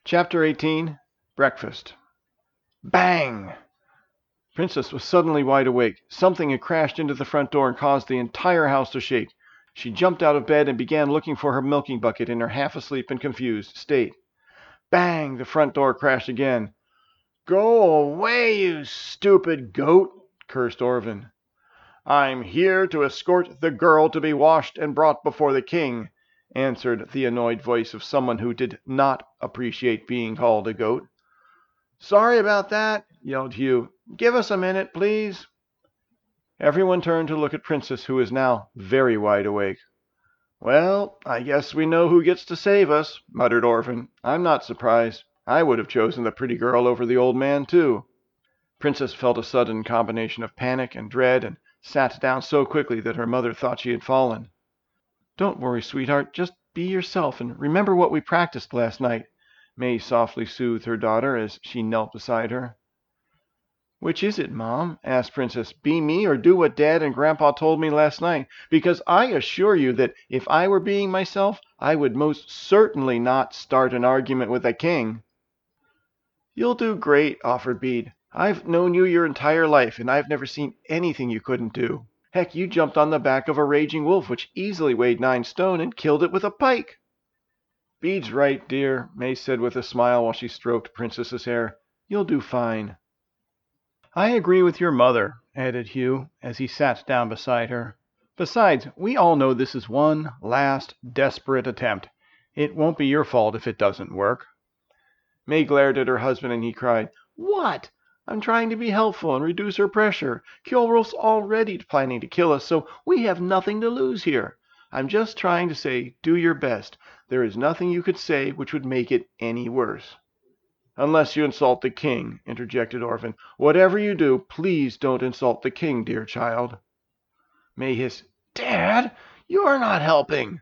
Chapter 18. Breakfast. Bang! Princess was suddenly wide awake. Something had crashed into the front door and caused the entire house to shake. She jumped out of bed and began looking for her milking bucket in her half-asleep and confused state. Bang! The front door crashed again. "Go away, you stupid goat!" cursed Orvin. "I'm here to escort the girl to be washed and brought before the king," answered the annoyed voice of someone who did not appreciate being called a goat. "Sorry about that," yelled Hugh. "Give us a minute, please." Everyone turned to look at Princess, who was now very wide awake. "Well, I guess we know who gets to save us," muttered Orvin. "I'm not surprised. I would have chosen the pretty girl over the old man, too." Princess felt a sudden combination of panic and dread and sat down so quickly that her mother thought she had fallen. "Don't worry, sweetheart. Just be yourself and remember what we practiced last night," May softly soothed her daughter as she knelt beside her. "Which is it, Mom?" asked Princess. "Be me or do what Dad and Grandpa told me last night? Because I assure you that if I were being myself, I would most certainly not start an argument with a king." "You'll do great," offered Bede. "I've known you your entire life, and I've never seen anything you couldn't do. Heck, you jumped on the back of a raging wolf which easily weighed 9 stone and killed it with a pike." "Bede's right, dear," May said with a smile while she stroked Princess's hair. "You'll do fine." "I agree with your mother," added Hugh, as he sat down beside her. "Besides, we all know this is one last, desperate attempt. It won't be your fault if it doesn't work." May glared at her husband, and he cried, "What? I'm trying to be helpful and reduce her pressure. Kjolrulf's already planning to kill us, so we have nothing to lose here. I'm just trying to say, do your best. There is nothing you could say which would make it any worse." "Unless you insult the king," interjected Orvin. "Whatever you do, please don't insult the king, dear child." May hissed, "Dad, you're not helping."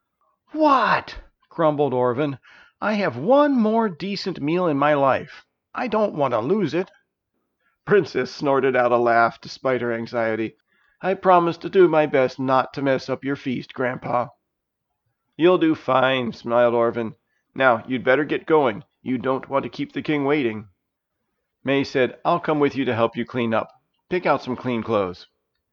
"What?" grumbled Orvin. "I have one more decent meal in my life. I don't want to lose it." Princess snorted out a laugh despite her anxiety. "I promise to do my best not to mess up your feast, Grandpa." "You'll do fine," smiled Orvin. "Now, you'd better get going. You don't want to keep the king waiting." May said, "I'll come with you to help you clean up. Pick out some clean clothes."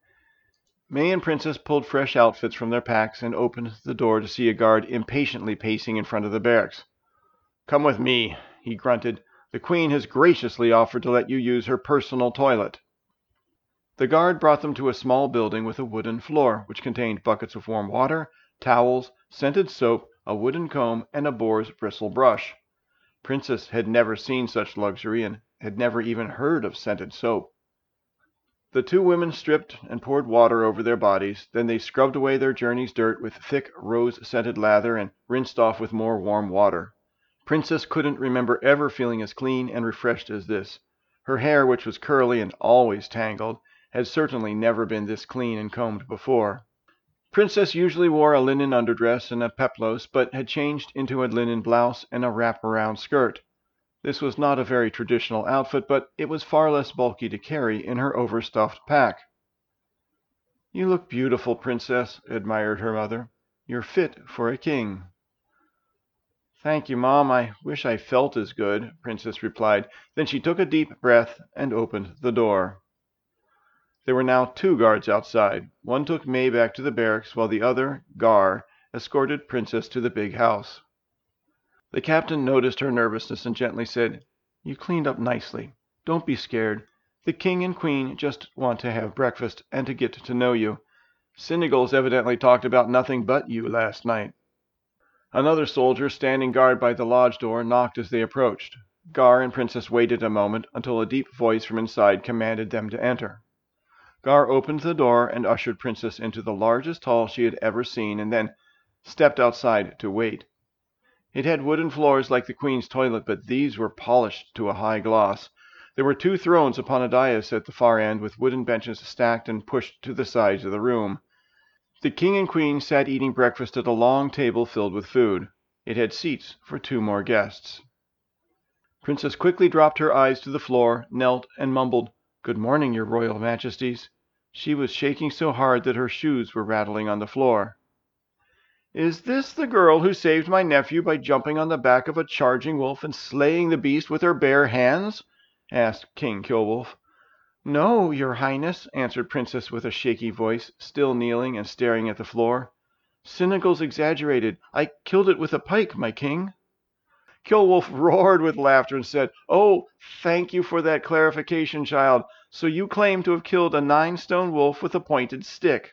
May and Princess pulled fresh outfits from their packs and opened the door to see a guard impatiently pacing in front of the barracks. "Come with me," he grunted. "The Queen has graciously offered to let you use her personal toilet." The guard brought them to a small building with a wooden floor, which contained buckets of warm water, towels, scented soap, a wooden comb, and a boar's bristle brush. Princess had never seen such luxury and had never even heard of scented soap. The two women stripped and poured water over their bodies. Then they scrubbed away their journey's dirt with thick rose-scented lather and rinsed off with more warm water. Princess couldn't remember ever feeling as clean and refreshed as this. Her hair, which was curly and always tangled, had certainly never been this clean and combed before. Princess usually wore a linen underdress and a peplos, but had changed into a linen blouse and a wrap-around skirt. This was not a very traditional outfit, but it was far less bulky to carry in her overstuffed pack. "You look beautiful, Princess," admired her mother. "You're fit for a king." "Thank you, Mom. I wish I felt as good," Princess replied. Then she took a deep breath and opened the door. There were now 2 guards outside. One took May back to the barracks, while the other, Gar, escorted Princess to the big house. The captain noticed her nervousness and gently said, "You cleaned up nicely. Don't be scared. The king and queen just want to have breakfast and to get to know you. Senegal's evidently talked about nothing but you last night." Another soldier, standing guard by the lodge door, knocked as they approached. Gar and Princess waited a moment until a deep voice from inside commanded them to enter. Gar opened the door and ushered Princess into the largest hall she had ever seen, and then stepped outside to wait. It had wooden floors like the Queen's toilet, but these were polished to a high gloss. There were 2 thrones upon a dais at the far end, with wooden benches stacked and pushed to the sides of the room. The King and Queen sat eating breakfast at a long table filled with food. It had seats for 2 more guests. Princess quickly dropped her eyes to the floor, knelt, and mumbled, "Good morning, your royal majesties." She was shaking so hard that her shoes were rattling on the floor. Is this the girl who saved my nephew by jumping on the back of a charging wolf and slaying the beast with her bare hands?" asked King Kilwolf. "No, your highness," answered Princess with a shaky voice, still kneeling and staring at the floor. "Cynical's exaggerated. I killed it with a pike, my king." Kilwolf roared with laughter and said, "Oh, thank you for that clarification, child. So you claim to have killed a 9-stone wolf with a pointed stick?"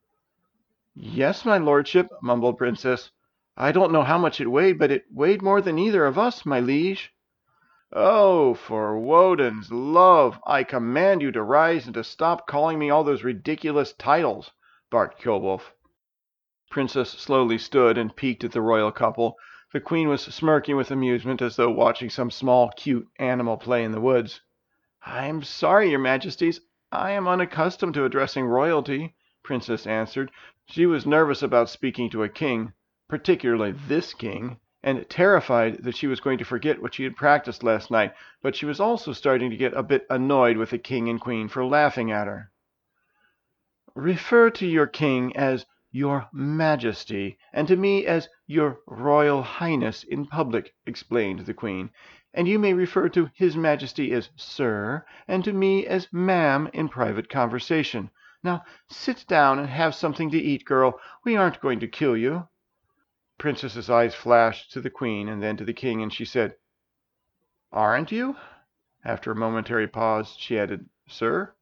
"Yes, my lordship," mumbled Princess. "I don't know how much it weighed, but it weighed more than either of us, my liege." "Oh, for Woden's love, I command you to rise and to stop calling me all those ridiculous titles," barked Kilwolf. Princess slowly stood and peeked at the royal couple. The queen was smirking with amusement as though watching some small, cute animal play in the woods. "I'm sorry, your majesties. I am unaccustomed to addressing royalty," Princess answered. She was nervous about speaking to a king, particularly this king, and terrified that she was going to forget what she had practiced last night, but she was also starting to get a bit annoyed with the king and queen for laughing at her. "Refer to your king as your majesty, and to me as your royal highness in public," explained the queen. "And you may refer to his majesty as sir, and to me as ma'am in private conversation. Now sit down and have something to eat, girl. We aren't going to kill you." Princess's eyes flashed to the queen and then to the king, and she said, "Aren't you?" After a momentary pause, she added, "Sir?"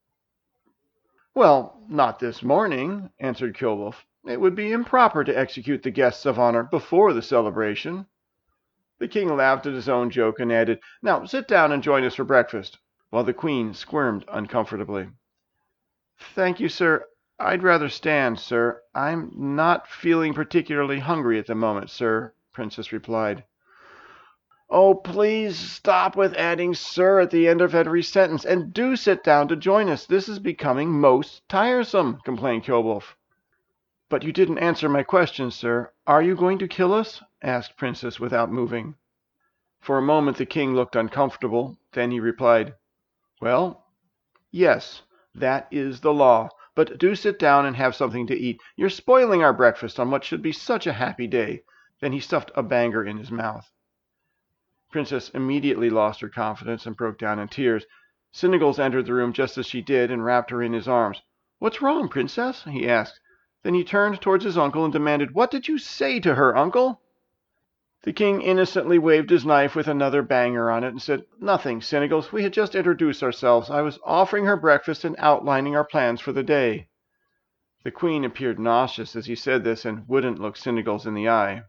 "Well, not this morning," answered Kilwolf. "It would be improper to execute the guests of honor before the celebration." The king laughed at his own joke and added, "Now sit down and join us for breakfast," while the queen squirmed uncomfortably. "Thank you, sir. I'd rather stand, sir. I'm not feeling particularly hungry at the moment, sir," Princess replied. "Oh, please stop with adding 'sir' at the end of every sentence, and do sit down to join us. This is becoming most tiresome," complained Kilwolf. "But you didn't answer my question, sir. Are you going to kill us?" asked Princess without moving. For a moment the king looked uncomfortable. Then he replied, "Well, yes, that is the law. But do sit down and have something to eat. You're spoiling our breakfast on what should be such a happy day." Then he stuffed a banger in his mouth. Princess immediately lost her confidence and broke down in tears. Cynicals entered the room just as she did and wrapped her in his arms. "What's wrong, Princess?" he asked. Then he turned towards his uncle and demanded, "What did you say to her, uncle?" The king innocently waved his knife with another banger on it and said, "Nothing, Cynicals. We had just introduced ourselves. I was offering her breakfast and outlining our plans for the day." The queen appeared nauseous as he said this and wouldn't look Cynicals in the eye.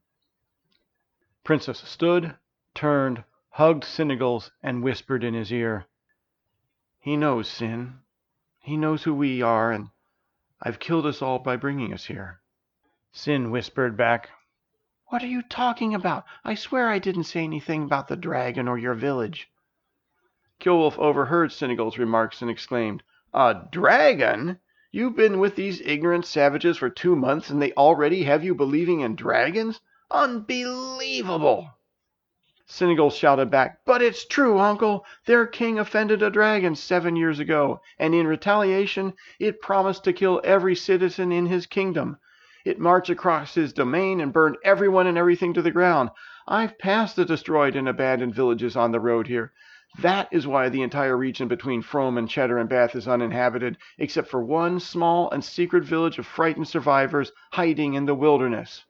Princess stood, turned, hugged Cynicals, and whispered in his ear, "He knows, Sin. He knows who we are, and I've killed us all by bringing us here." Sin whispered back, "What are you talking about? I swear I didn't say anything about the dragon or your village." Kilwolf overheard Cynical's remarks and exclaimed, "A dragon? You've been with these ignorant savages for 2 months, and they already have you believing in dragons? Unbelievable!" Cynical shouted back, "But it's true, uncle. Their king offended a dragon 7 years ago, and in retaliation it promised to kill every citizen in his kingdom. It marched across his domain and burned everyone and everything to the ground. I've passed the destroyed and abandoned villages on the road here. That is why the entire region between Frome and Cheddar and Bath is uninhabited, except for one small and secret village of frightened survivors hiding in the wilderness."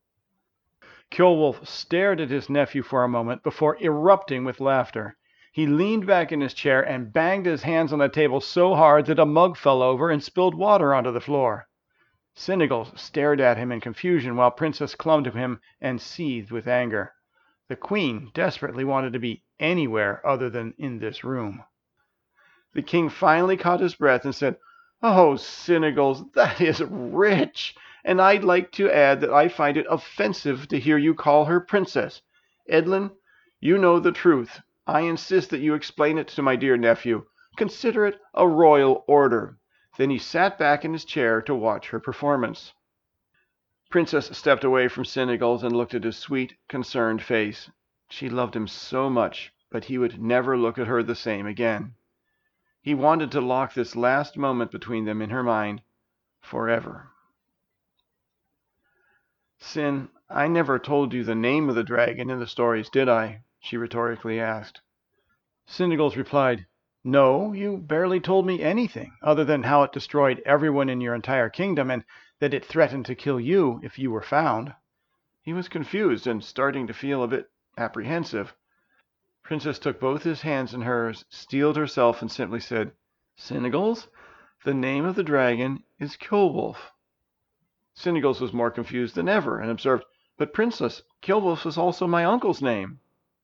Kilwolf stared at his nephew for a moment before erupting with laughter. He leaned back in his chair and banged his hands on the table so hard that a mug fell over and spilled water onto the floor. Cynicals stared at him in confusion while Princess clung to him and seethed with anger. The queen desperately wanted to be anywhere other than in this room. The king finally caught his breath and said, "Oh, Cynicals, that is rich! And I'd like to add that I find it offensive to hear you call her princess. Edlin, you know the truth. I insist that you explain it to my dear nephew. Consider it a royal order." Then he sat back in his chair to watch her performance. Princess stepped away from Cynicals and looked at his sweet, concerned face. She loved him so much, but he would never look at her the same again. He wanted to lock this last moment between them in her mind forever. Sin, I never told you the name of the dragon in the stories, did I? She rhetorically asked. Cynegils replied, No, you barely told me anything, other than how it destroyed everyone in your entire kingdom and that it threatened to kill you if you were found. He was confused and starting to feel a bit apprehensive. Princess took both his hands in hers, steeled herself, and simply said, Cynegils, the name of the dragon is Kjolwulf. Cynegils was more confused than ever and observed, But Princess, Kjolwulf is also my uncle's name.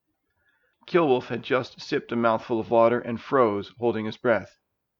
Kjolwulf had just sipped a mouthful of water and froze, holding his breath.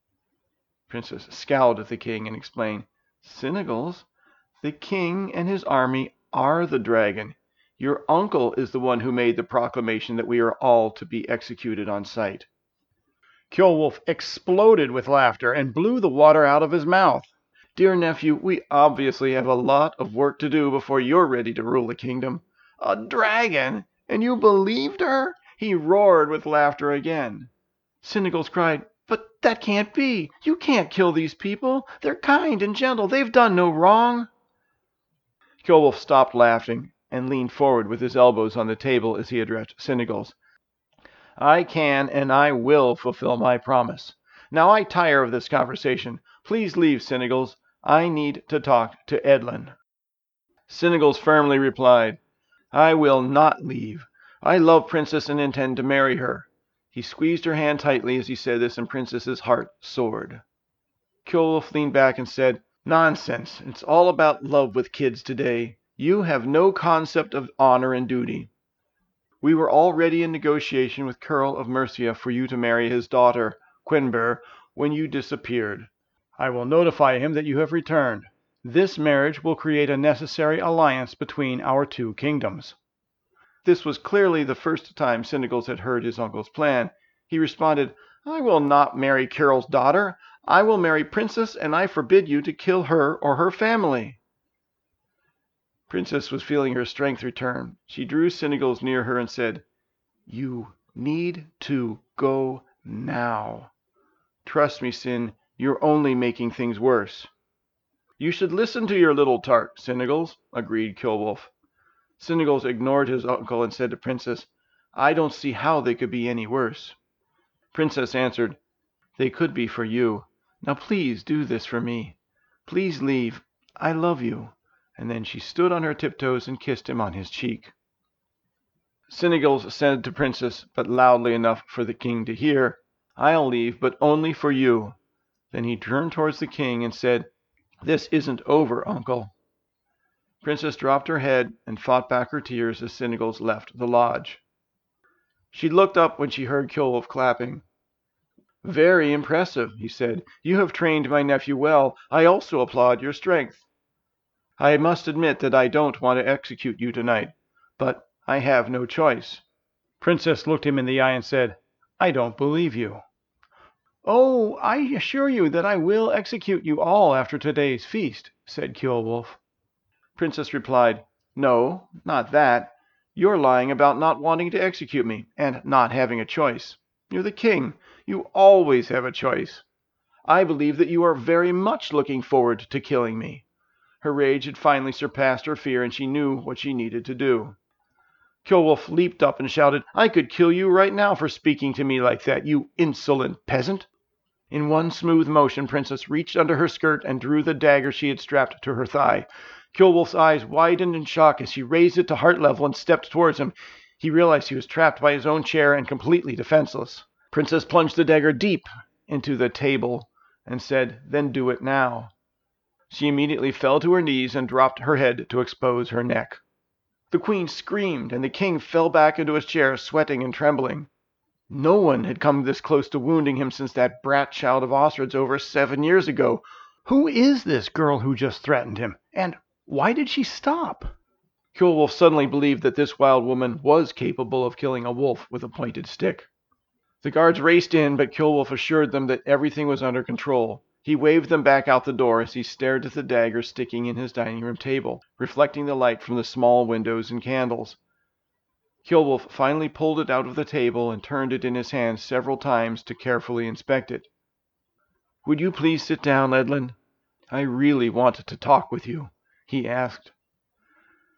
Princess scowled at the king and explained, Cynegils, the king and his army are the dragon. Your uncle is the one who made the proclamation that we are all to be executed on sight. Kjolwulf exploded with laughter and blew the water out of his mouth. Dear nephew, we obviously have a lot of work to do before you're ready to rule the kingdom. A dragon? And you believed her? He roared with laughter again. Cynegils cried, But that can't be. You can't kill these people. They're kind and gentle. They've done no wrong. Kjolwulf stopped laughing and leaned forward with his elbows on the table as he addressed Cynegils. I can and I will fulfill my promise. Now I tire of this conversation. Please leave, Cynegils. I need to talk to Edlin. Cynegils firmly replied, I will not leave. I love Princess and intend to marry her. He squeezed her hand tightly as he said this, and Princess's heart soared. Kjolwulf leaned back and said, Nonsense. It's all about love with kids today. You have no concept of honor and duty. We were already in negotiation with Kurl of Mercia for you to marry his daughter, Quenber, when you disappeared. I will notify him that you have returned. This marriage will create a necessary alliance between our two kingdoms. This was clearly the first time Cynegils had heard his uncle's plan. He responded, I will not marry Kurl's daughter. I will marry Princess, and I forbid you to kill her or her family. Princess was feeling her strength return. She drew Cynegils near her and said, You need to go now. Trust me, Cyn, you're only making things worse. You should listen to your little tart, Cynegils, agreed Kjolwulf. Cynegils ignored his uncle and said to Princess, I don't see how they could be any worse. Princess answered, They could be for you. Now please do this for me. Please leave. I love you. And then she stood on her tiptoes and kissed him on his cheek. Cynegils said to Princess, but loudly enough for the king to hear, I'll leave, but only for you. Then he turned towards the king and said, This isn't over, uncle. Princess dropped her head and fought back her tears as Cynegils left the lodge. She looked up when she heard Kjolwulf clapping. Very impressive, he said. You have trained my nephew well. I also applaud your strength. I must admit that I don't want to execute you tonight, but I have no choice. Princess looked him in the eye and said, I don't believe you. Oh, I assure you that I will execute you all after today's feast, said Kjolwulf. Princess replied, No, not that. You're lying about not wanting to execute me, and not having a choice. You're the king. You always have a choice. I believe that you are very much looking forward to killing me. Her rage had finally surpassed her fear, and she knew what she needed to do. Kjolwulf leaped up and shouted, I could kill you right now for speaking to me like that, you insolent peasant. In one smooth motion, Princess reached under her skirt and drew the dagger she had strapped to her thigh. Kjolwulf's eyes widened in shock as she raised it to heart level and stepped towards him. He realized he was trapped by his own chair and completely defenseless. Princess plunged the dagger deep into the table and said, Then do it now. She immediately fell to her knees and dropped her head to expose her neck. The queen screamed, and the king fell back into his chair, sweating and trembling. No one had come this close to wounding him since that brat child of Osrids over 7 years ago. Who is this girl who just threatened him? And why did she stop? Kjolwulf suddenly believed that this wild woman was capable of killing a wolf with a pointed stick. The guards raced in, but Kjolwulf assured them that everything was under control. He waved them back out the door as he stared at the dagger sticking in his dining room table, reflecting the light from the small windows and candles. Kjolwulf finally pulled it out of the table and turned it in his hand several times to carefully inspect it. Would you please sit down, Edlin? I really want to talk with you, he asked.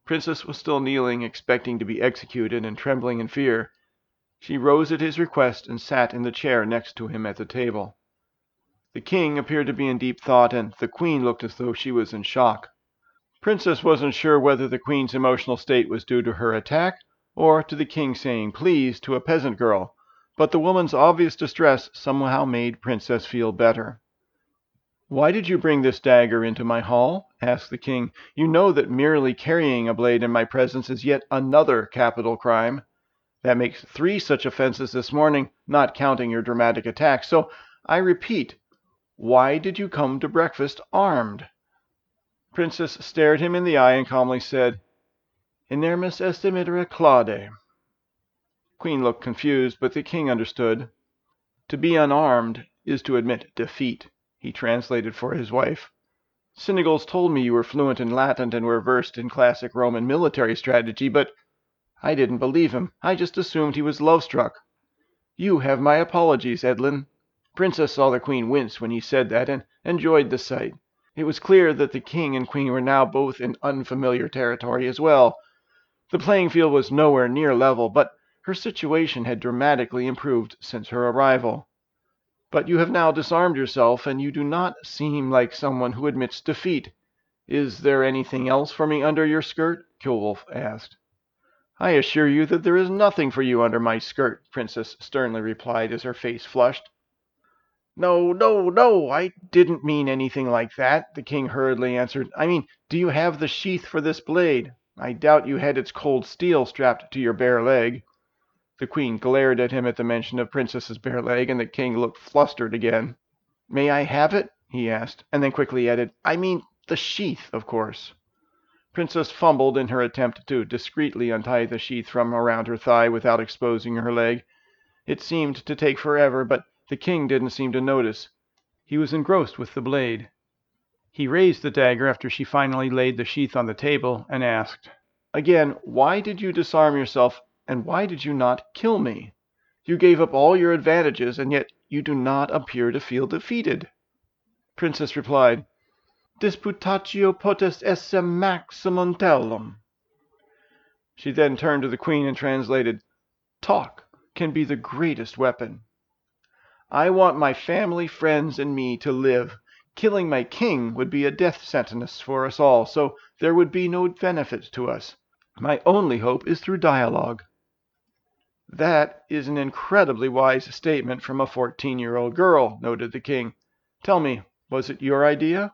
Princess was still kneeling, expecting to be executed and trembling in fear. She rose at his request and sat in the chair next to him at the table. The king appeared to be in deep thought, and the queen looked as though she was in shock. Princess wasn't sure whether the queen's emotional state was due to her attack or to the king saying please to a peasant girl, but the woman's obvious distress somehow made Princess feel better. "Why did you bring this dagger into my hall?" asked the king. "You know that merely carrying a blade in my presence is yet another capital crime. That makes 3 such offenses this morning, not counting your dramatic attack. So, I repeat, why did you come to breakfast armed?" Princess stared him in the eye and calmly said, "Inermis est dimitere claude." Queen looked confused, but the king understood. "To be unarmed is to admit defeat," he translated for his wife. "Cynigal's told me you were fluent in Latin and were versed in classic Roman military strategy, but I didn't believe him. I just assumed he was love-struck. You have my apologies, Edlin." Princess saw the queen wince when he said that and enjoyed the sight. It was clear that the king and queen were now both in unfamiliar territory as well. The playing field was nowhere near level, but her situation had dramatically improved since her arrival. "But you have now disarmed yourself, and you do not seem like someone who admits defeat. Is there anything else for me under your skirt?" Kjolwulf asked. "I assure you that there is nothing for you under my skirt," Princess sternly replied as her face flushed. "No, no, no, I didn't mean anything like that," the king hurriedly answered. "I mean, do you have the sheath for this blade? I doubt you had its cold steel strapped to your bare leg." The queen glared at him at the mention of Princess's bare leg, and the king looked flustered again. "May I have it?" he asked, and then quickly added, "I mean the sheath, of course." Princess fumbled in her attempt to discreetly untie the sheath from around her thigh without exposing her leg. It seemed to take forever, but the king didn't seem to notice. He was engrossed with the blade. He raised the dagger after she finally laid the sheath on the table and asked, "Again, why did you disarm yourself, and why did you not kill me? You gave up all your advantages, and yet you do not appear to feel defeated." Princess replied, "Disputatio potest esse maximum tellum." She then turned to the queen and translated, "Talk can be the greatest weapon. I want my family, friends, and me to live. Killing my king would be a death sentence for us all, so there would be no benefit to us. My only hope is through dialogue." "That is an incredibly wise statement from a 14-year-old girl," noted the king. "Tell me, was it your idea?"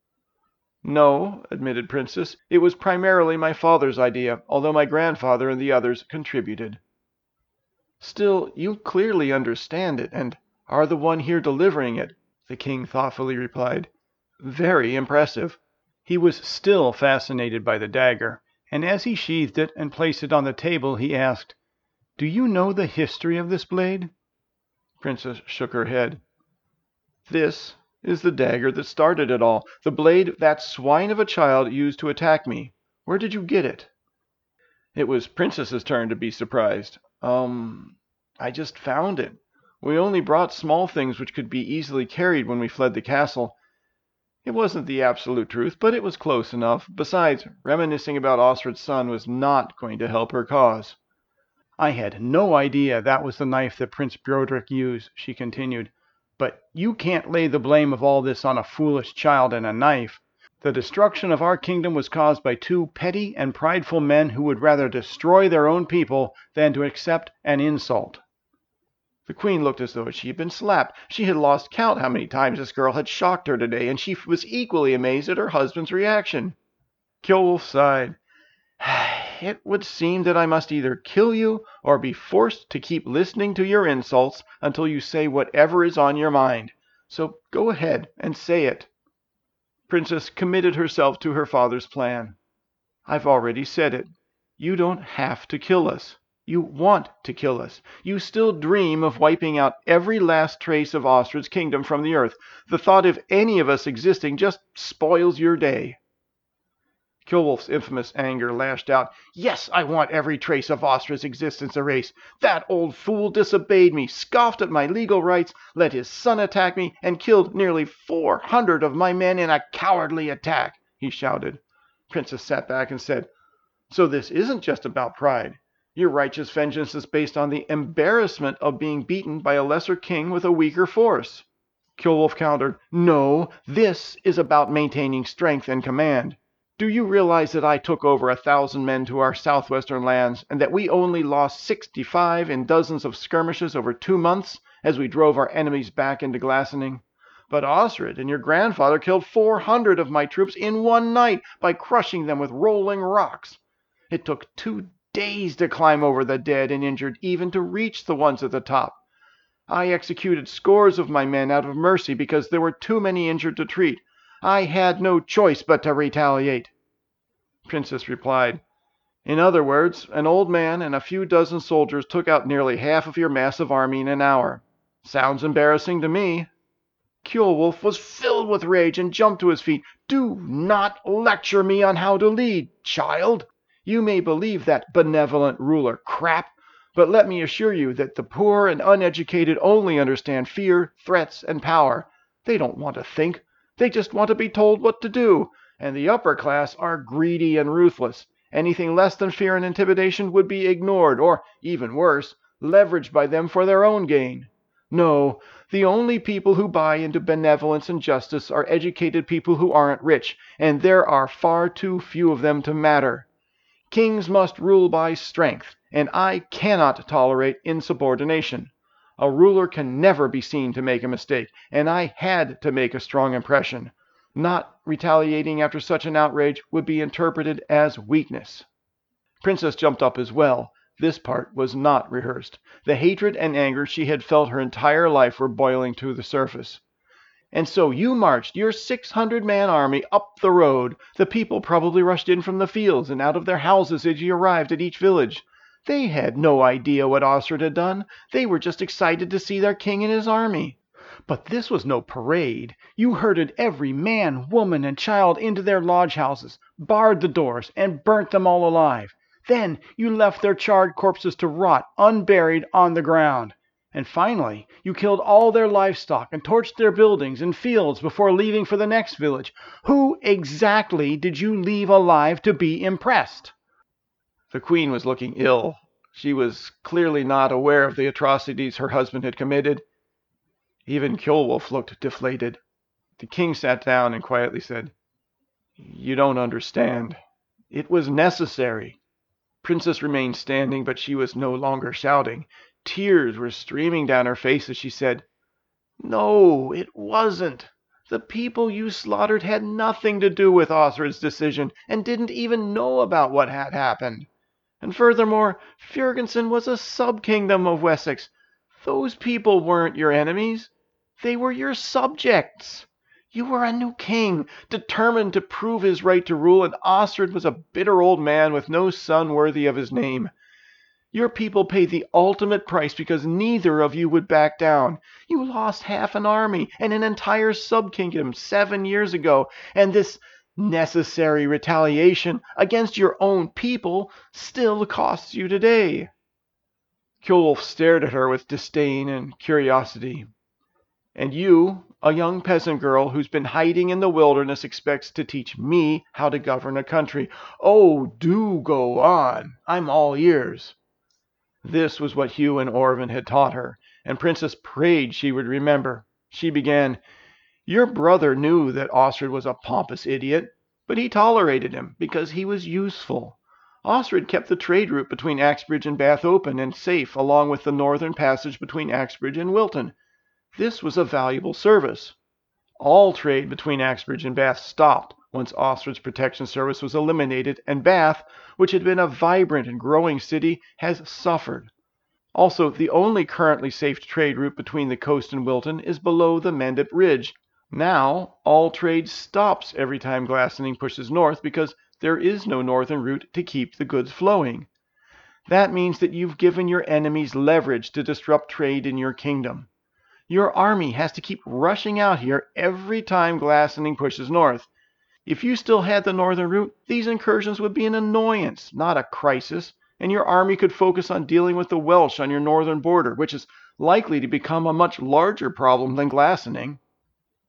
"No," admitted Princess. "It was primarily my father's idea, although my grandfather and the others contributed." "Still, you clearly understand it, and are the one here delivering it," the king thoughtfully replied. "Very impressive." He was still fascinated by the dagger, and as he sheathed it and placed it on the table, he asked, "Do you know the history of this blade?" Princess shook her head. "This is the dagger that started it all. The blade that swine of a child used to attack me. Where did you get it?" It was Princess's turn to be surprised. I just found it. We only brought small things which could be easily carried when we fled the castle. It wasn't the absolute truth, but it was close enough. Besides, reminiscing about Ostred's son was not going to help her cause." "I had no idea that was the knife that Prince Broderick used," she continued. "But you can't lay the blame of all this on a foolish child and a knife. The destruction of our kingdom was caused by 2 petty and prideful men who would rather destroy their own people than to accept an insult." The queen looked as though she had been slapped. She had lost count how many times this girl had shocked her today, and she was equally amazed at her husband's reaction. Kjolwulf sighed. "It would seem that I must either kill you or be forced to keep listening to your insults until you say whatever is on your mind. So go ahead and say it." Princess committed herself to her father's plan. "I've already said it. You don't have to kill us. You want to kill us. You still dream of wiping out every last trace of Ostred's kingdom from the earth. The thought of any of us existing just spoils your day." Kjolwulf's infamous anger lashed out. "Yes, I want every trace of Ostred's existence erased. That old fool disobeyed me, scoffed at my legal rights, let his son attack me, and killed nearly 400 of my men in a cowardly attack," he shouted. Princess sat back and said, So this isn't just about pride. Your righteous vengeance is based on the embarrassment of being beaten by a lesser king with a weaker force. Kjolwulf countered, No, this is about maintaining strength and command. Do you realize that I took over 1,000 men to our southwestern lands, and that we only lost 65 in dozens of skirmishes over 2 months as we drove our enemies back into Glassaning? But Osred and your grandfather killed 400 of my troops in one night by crushing them with rolling rocks. It took 2 days to climb over the dead and injured, even to reach the ones at the top. I executed scores of my men out of mercy because there were too many injured to treat. I had no choice but to retaliate. Princess replied, In other words, an old man and a few dozen soldiers took out nearly half of your massive army in an hour. Sounds embarrassing to me. Kjolwulf was filled with rage and jumped to his feet. Do not lecture me on how to lead, child. You may believe that benevolent ruler crap, but let me assure you that the poor and uneducated only understand fear, threats, and power. They don't want to think. They just want to be told what to do. And the upper class are greedy and ruthless. Anything less than fear and intimidation would be ignored, or, even worse, leveraged by them for their own gain. No, the only people who buy into benevolence and justice are educated people who aren't rich, and there are far too few of them to matter. Kings must rule by strength, and I cannot tolerate insubordination. A ruler can never be seen to make a mistake, and I had to make a strong impression. Not retaliating after such an outrage would be interpreted as weakness. Princess jumped up as well. This part was not rehearsed. The hatred and anger she had felt her entire life were boiling to the surface. And so you marched your 600-man army up the road. The people probably rushed in from the fields and out of their houses as you arrived at each village. They had no idea what Osred had done. They were just excited to see their king and his army. But this was no parade. You herded every man, woman, and child into their lodge houses, barred the doors, and burnt them all alive. Then you left their charred corpses to rot, unburied, on the ground. And finally, you killed all their livestock and torched their buildings and fields before leaving for the next village. Who exactly did you leave alive to be impressed? The queen was looking ill. She was clearly not aware of the atrocities her husband had committed. Even Kjolwulf looked deflated. The king sat down and quietly said, You don't understand. It was necessary. Princess remained standing, but she was no longer shouting. Tears were streaming down her face as she said, No, it wasn't. The people you slaughtered had nothing to do with Osred's decision and didn't even know about what had happened. And furthermore, Fjörgensen was a sub-kingdom of Wessex. Those people weren't your enemies. They were your subjects. You were a new king, determined to prove his right to rule, and Osred was a bitter old man with no son worthy of his name. Your people paid the ultimate price because neither of you would back down. You lost half an army and an entire sub-kingdom 7 years ago, and this necessary retaliation against your own people still costs you today. Kjolwulf stared at her with disdain and curiosity. And you, a young peasant girl who's been hiding in the wilderness, expects to teach me how to govern a country. Oh, do go on. I'm all ears. This was what Hugh and Orvin had taught her, and Princess prayed she would remember. She began, Your brother knew that Osred was a pompous idiot, but he tolerated him because he was useful. Osred kept the trade route between Axbridge and Bath open and safe, along with the northern passage between Axbridge and Wilton. This was a valuable service. All trade between Axbridge and Bath stopped once Osred's protection service was eliminated, and Bath, which had been a vibrant and growing city, has suffered. Also, the only currently safe trade route between the coast and Wilton is below the Mendip Ridge. Now, all trade stops every time Glassaning pushes north because there is no northern route to keep the goods flowing. That means that you've given your enemies leverage to disrupt trade in your kingdom. Your army has to keep rushing out here every time Glassaning pushes north. If you still had the northern route, these incursions would be an annoyance, not a crisis, and your army could focus on dealing with the Welsh on your northern border, which is likely to become a much larger problem than Glassaning.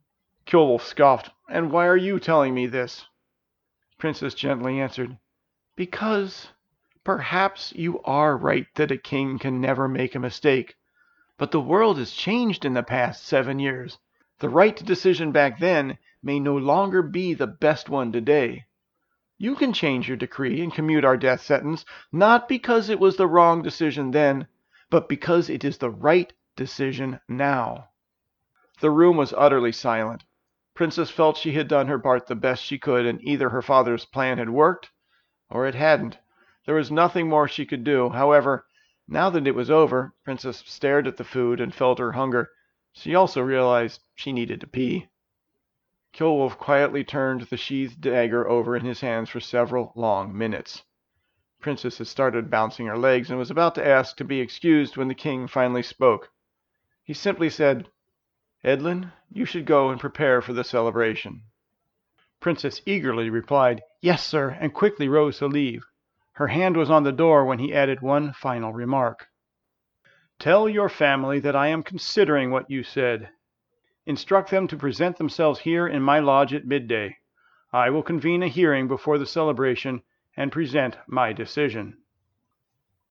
Kjolwulf scoffed. And why are you telling me this? Princess gently answered, Because perhaps you are right that a king can never make a mistake. But the world has changed in the past 7 years. The right decision back then may no longer be the best one today. You can change your decree and commute our death sentence, not because it was the wrong decision then, but because it is the right decision now." The room was utterly silent. Princess felt she had done her part the best she could, and either her father's plan had worked, or it hadn't. There was nothing more she could do. However, now that it was over, Princess stared at the food and felt her hunger. She also realized she needed to pee. Kjolwolf quietly turned the sheathed dagger over in his hands for several long minutes. Princess had started bouncing her legs and was about to ask to be excused when the king finally spoke. He simply said, "Edlin, you should go and prepare for the celebration." Princess eagerly replied, "Yes, sir," and quickly rose to leave. Her hand was on the door when he added one final remark. "Tell your family that I am considering what you said. Instruct them to present themselves here in my lodge at midday. I will convene a hearing before the celebration and present my decision."